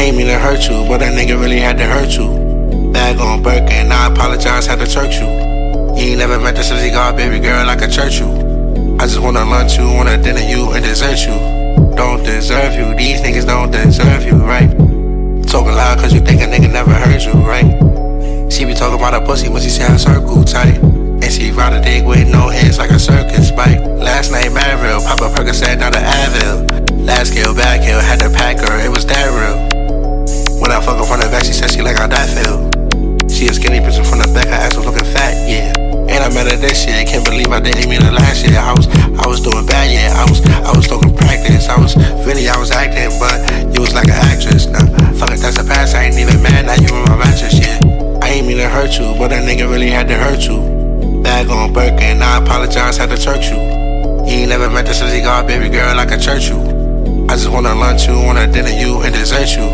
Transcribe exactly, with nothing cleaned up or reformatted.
ain't mean to hurt you, but that nigga really had to hurt you. Bag on Birkin, I apologize, had to turk you. You ain't never met the city guard, baby girl, like a church you. I just wanna lunch you, wanna dinner you, and dessert you. Don't deserve you, these niggas don't deserve you, right? Talking loud cause you think a nigga never heard you, right? She be talking about her pussy, but she say her circle tight. And she ride a dick with no hands like a circus bite. Last night, mad real, pop a Percocet, not an Advil. Last kill, back kill, had to pack her, it was that real. When I fuck her from the back, she said she like how that feel. She a skinny bitch from the back, her ass was looking fat, yeah. And I met her this year, can't believe I didn't meet her last year. I was, I was doing bad, yeah, I was, I was talking practice. I was, really, I was acting, but you was like an actress. Nah, fuck it, that's the past, I ain't even mad, now you in my mattress, yeah. I ain't mean to hurt you, but that nigga really had to hurt you. Bag on Birkin, I apologize, had to turk you. You ain't never met the city guard, baby girl, like a church you. I just wanna lunch you, wanna dinner you, and dessert you.